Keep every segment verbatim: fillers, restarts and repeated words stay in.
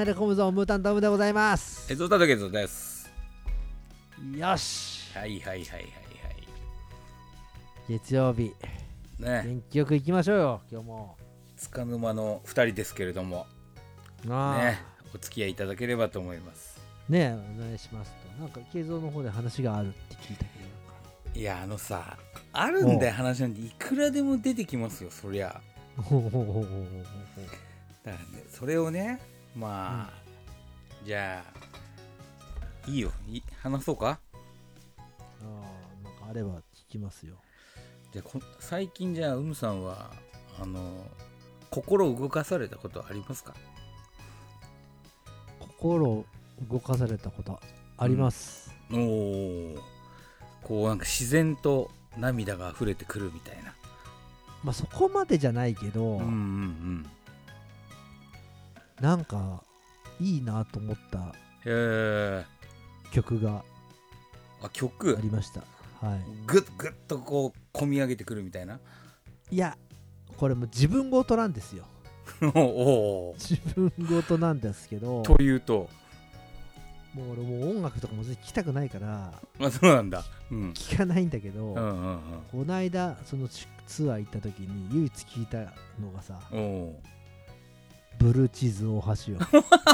れ込むぞムータントムでございます。 えぞたとけぞです。 よし、 はいはいはいはいはい。 月曜日ね、 元気よく行きましょうよ今日も。 つかの間のふたりですけれどもあね、お付き合いいただければと思います。 ねえお願いしますと。なんか慶三の方で話があるって聞いたけど、なんかいやあのさ、あるんだよ話なんていくらでも出てきますよそりゃ。 ほうほうほうほうほう。 だからね、それをね、まあ、うん、じゃあいいよ、い話そうか。 ああ、なんかあれば聞きますよ。 じゃあこ最近じゃあうむさんはあの心動かされたことありますか？ 心動かされたことあります、 うん、おー、こうなんか自然と涙が溢れてくるみたいな。 まあそこまでじゃないけど、 うんうんうん、 なんかいいなと思った曲があ曲ありました。はい。 ぐっぐっとこう込み上げてくるみたいな。 いやこれも自分ごとなんですよ。 お自分ごとなんですけど。 というと、 もう俺もう音楽とかも全然聞きたくないから、 あ、そうなんだ、うん、 聞かないんだけど、 うんうんうん、 この間そのツアー行った時に唯一聞いたのがさ、 おブルーチーズ大橋よ。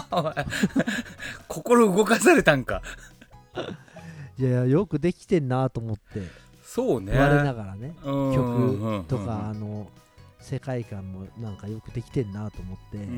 心動かされたんか。 いやいやよくできてんなと思って。 そうね、 我ながらね、 曲とかあの世界観もなんかよくできてんなと思って、うんうんうん、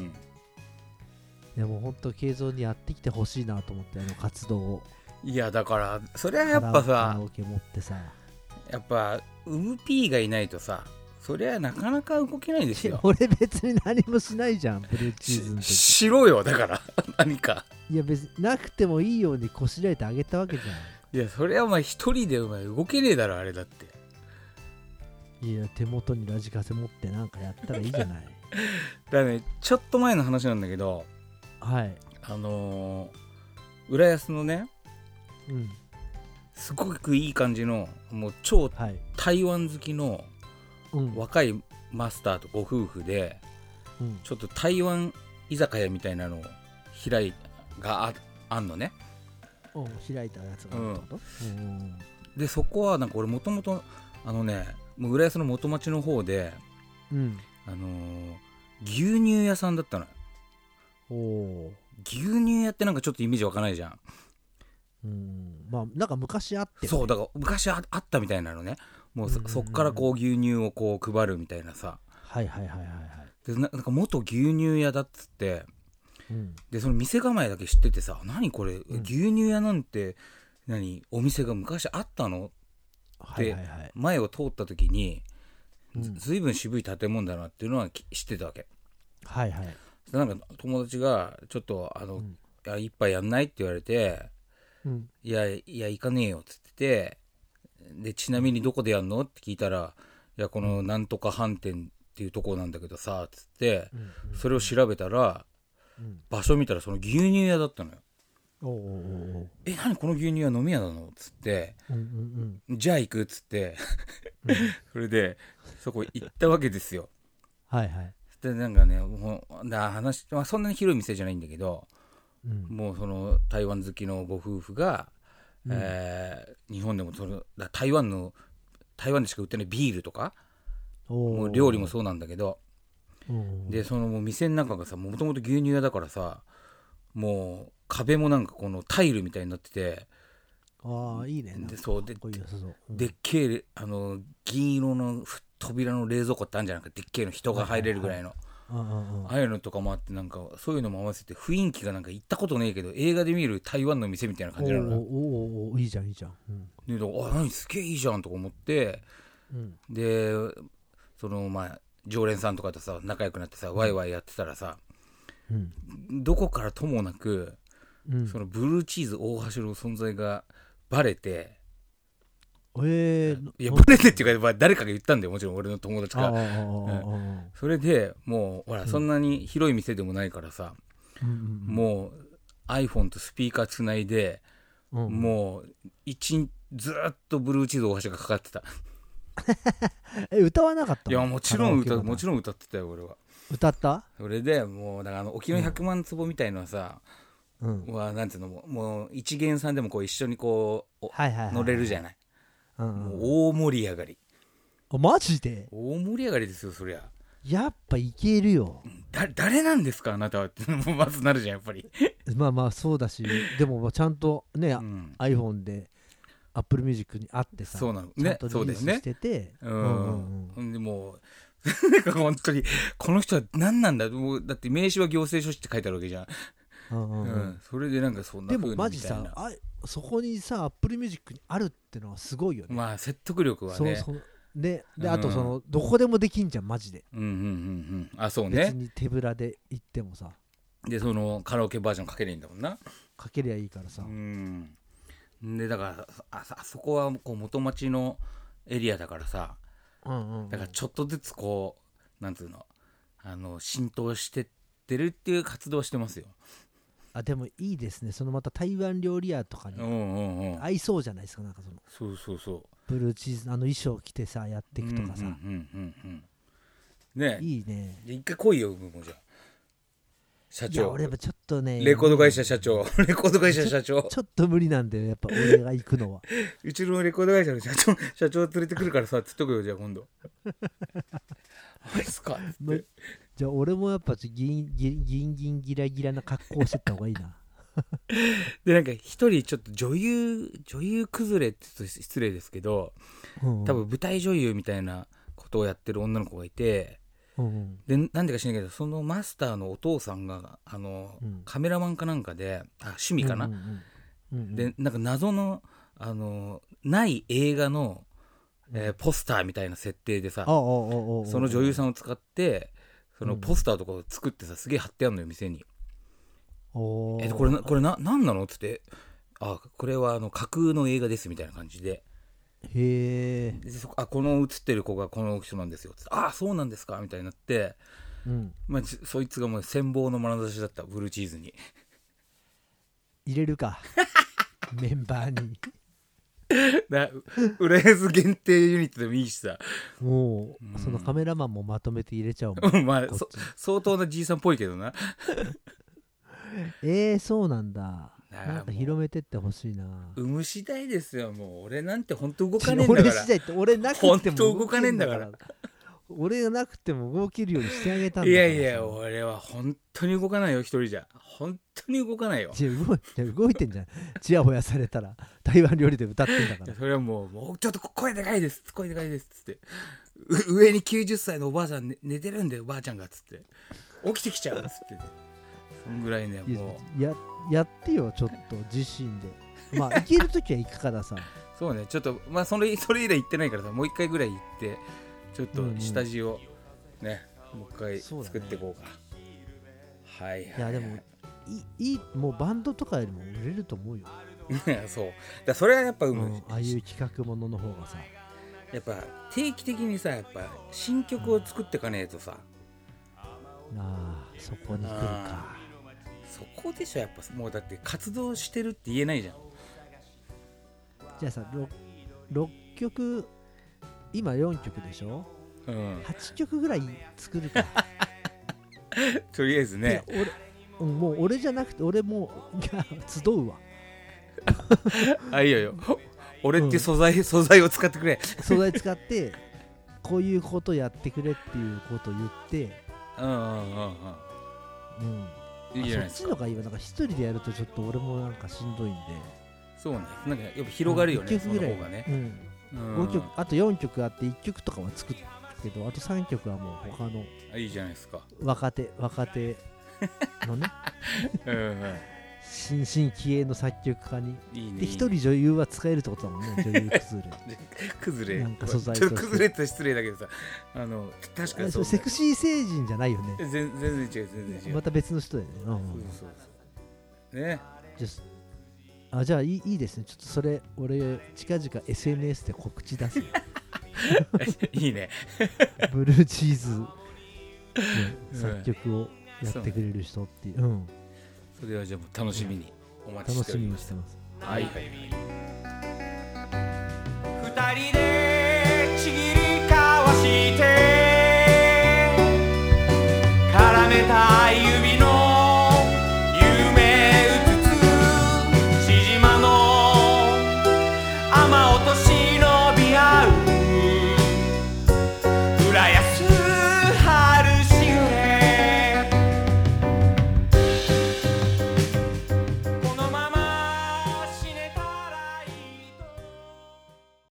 でも本当慶三にやってきてほしいなと思って、あの活動を。 いやだからそれはやっぱさ、 カラオケ持ってさ、 やっぱウムピーがいないとさ、そりゃなかなか動けないですよ。 俺別に何もしないじゃん、ブルーチーズの時。 しろよだから何か。 いや別になくてもいいようにこしらえてあげたわけじゃん。 いやそれはお前一人でお前動けねえだろあれだって。 いや手元にラジカセ持ってなんかやったらいいじゃない。 だからね、ちょっと前の話なんだけど、 はい、 あのー、浦安のね、 うん、 すごくいい感じのもう超台湾好きの若いマスターとご夫婦で、うん、ちょっと台湾居酒屋みたいなのを開いが あ, あんのね。 開いたやつがあるってこと？うん、 でそこはなんか俺もともとあのね、もう浦安の元町の方で、うん、あのー、牛乳屋さんだったのよ。お牛乳屋ってなんかちょっとイメージ湧かないじゃん。 うん、まあなんか昔あって、ね、 そうだから昔 あ, あったみたいなのね。もう そ,、うんうんうん、そっからこう牛乳をこう配るみたいなさ。 はいはいはいはいはい。 で な, なんか元牛乳屋だっつって、うん、でその店構えだけ知っててさ、何これ、うん、牛乳屋なんて何お店が昔あったのって前を通った時に、はいはいはい、ずいぶん渋い建物だなっていうのは知ってたわけ。はいはい。なんか友達がちょっとあの、うん、一杯やんないって言われて、うん、いやいや行かねえよっつってて、でちなみにどこでやんのって聞いたら、いやこのなんとか飯店っていうとこなんだけどさっつって、うんうん、それを調べたら、うん、場所見たらその牛乳屋だったのよ。おうおうおう、え何この牛乳屋飲み屋なのっつって、うんうんうん、じゃあ行くっつって、うん、それでそこ行ったわけですよ。はいはい。でなんかね、もうだ話、まあ、そんなに広い店じゃないんだけど、うん、もうその台湾好きのご夫婦が、うん、えー、日本でもその台湾の台湾でしか売ってないビールとか、もう料理もそうなんだけど、でそのもう店の中がさ、もともと牛乳屋だからさ、もう壁もなんかこのタイルみたいになってて、 ああいいね。 でそうで、うん、でっけえあの銀色の扉の冷蔵庫ってあるんじゃなくて、でっけえの人が入れるぐらいの、はいはいはい、ああいうのとかもあって、なんかそういうのも合わせて雰囲気がなんか行ったことねえけど映画で見る台湾の店みたいな感じなのよ。 おおおいいじゃんいいじゃん、うん、 であ何すげえいいじゃんとか思って、うん、でそのまあ常連さんとかとさ仲良くなってさ、うん、ワイワイやってたらさ、うん、どこからともなく、うん、そのブルーチーズ大橋の存在がバレて、えー、いやバレてっていうか誰かが言ったんだよ、もちろん俺の友達が、うん、それでもうほら、うん、そんなに広い店でもないからさ、うんうんうん、もう iPhone とスピーカーつないで、うん、もう一ずっとブルーチーズ大橋がかかってた。 え歌わなかったの？ いやもちろん歌もちろん歌ってたよ俺は。 歌った？ それでもうだからあの沖の百万坪みたいのはさ、 うん、 はなんていうのももう一元さんでもこう一緒にこう、はいはいはいはい、乗れるじゃない、うんうん、もう大盛り上がり。 あ、マジで？ 大盛り上がりですよそりゃ。 やっぱいけるよ。 だ誰なんですかあなたはってまずなるじゃんやっぱりまあまあそうだし、でもちゃんとね、うん、iPhone で Apple Music にあってさ、 そうなの、ね、 ちゃんとリリースしてて、 そうだよね、うんうんうん、でもうなんか本当にこの人は何なんだ、もうだって名刺は行政書士って書いてあるわけじゃん、うんうんうんうん、それでなんかそんな風にみたいな。でもマジさ、あそこにさ Apple Music にあるってのはすごいよね。 まあ説得力はね。 そうそうで, であとその、うん、どこでもできんじゃんマジで。 うんうんうんうん。あそうね。 別に手ぶらで行ってもさ。 でそのカラオケバージョンかけりゃいいんだもんな。 かけりゃいいからさ。 うん。でだから あ, あそこはこう元町のエリアだからさ、うんうんうん、だからちょっとずつこうなんつうのあの浸透してってるっていう活動をしてますよ。 あでもいいですね。そのまた台湾料理屋とかに合いそうじゃないですか。なんかそのそうそうそうブルーチーズあの衣装着てさやっていくとかさ、うんうんうんうん、 ねいいね。 一回来いよもうじゃあ社長。いや俺やっぱちょっとねレコード会社社長レコード会社社長ち, ちょっと無理なんだよやっぱ俺が行くのはうちのレコード会社の社長社長連れてくるからさつっとくよじゃあ今度はいっすかっつってじゃあ俺もやっぱギンギンギンギンギラギラな格好してった方がいいなでなんか一人ちょっと女優女優崩れって言うと失礼ですけど、うんうん、多分舞台女優みたいなことをやってる女の子がいて、うんうん、でなんでか知らないけどそのマスターのお父さんがあの、うん、カメラマンかなんかであ趣味かな、うんうんうんうん、でなんか謎のあのない映画の、えー、ポスターみたいな設定でさ、その女優さんを使ってそのポスターとかを作ってさすげえ貼ってあるのよ店に。えこれなこれな何なのっつってあこれはあの架空の映画ですみたいな感じでへえあこの写ってる子がこの人なんですよっつってあそうなんですかみたいになって、うんまあ、そいつがもう羨望の眼差しだったブルーチーズに入れるかメンバーにだ浦安限定ユニットでもいいしさもう、うん、そのカメラマンもまとめて入れちゃうもんまあ相当なじいさんっぽいけどなえー、そうなんだ。なんか広めてってほしいな。 産む次第ですよ。もう俺なんて本当動かねえんだから。 俺次第って俺なくても本当動かねえんだから。 俺がなくても動けるようにしてあげたんだから。いやいや俺は本当に動かないよ一人じゃ。本当に動かないよ。 いや動いて動いてんじゃん。ちやほやされたら台湾料理で歌ってんだから。 それはもうもうちょっと声でかいです声でかいですっつって上にきゅうじゅっさいのおばあさん、ね、寝てるんだよおばあちゃんがっつって起きてきちゃうっつって。そんぐらいねもう や, やってよちょっと自身でまあ行けるときは行くからさそうねちょっとまあそれそれ以来行ってないからさもう一回ぐらい行ってちょっと下地をね、うんうん、もう一回作っていこうかう、ね、はいはい、はい、いやでもいいもうバンドとかよりも売れると思うよそうだそれはやっぱうまい、うん、 ああいう企画ものの方がさやっぱ定期的にさやっぱ新曲を作っていかねえとさ、 うん、あそこに来るかそこでしょやっぱもうだって活動してるって言えないじゃん。 じゃあさ 6, ろっきょく今よんきょくでしょ、うん、はちきょくぐらい作るかとりあえずね俺もう俺じゃなくて俺も集うわあいいよよ俺って素材、うん、素材を使ってくれ素材使ってこういうことやってくれっていうことを言ってうんうんうんうんうんいいじゃないですか。そっちのがいいわ。なんか一人でやるとちょっと俺もなんかしんどいんで。 そうね。なんかやっぱ広がるよね。いっきょくぐらいその方がね。 うん。ごきょくあとよんきょくあっていっきょくとかは作るけど、あとさんきょくはもう他のあいいじゃないですか。 若手若手のね。うんうん。新進気鋭の作曲家に。いいね。で一人女優は使えるってことだもんね。女優崩れ。 崩れ。 なんか素材として。崩れって失礼だけどさ、あの確かにそう、ね。 セクシー星人じゃないよね。 全然違う全然違う。 また別の人だよね。うん、そうそうそう。ね。じゃあ、あじゃあいいいいですね。ちょっとそれ俺近々 エスエヌエス で告知出す。 いいね。 ブルーチーズの作曲をやってくれる人っていう。うん。 それはじゃあもう楽しみにお待ちしております。 楽しみにしてます。 はいはいはい。 二人でちぎり交わして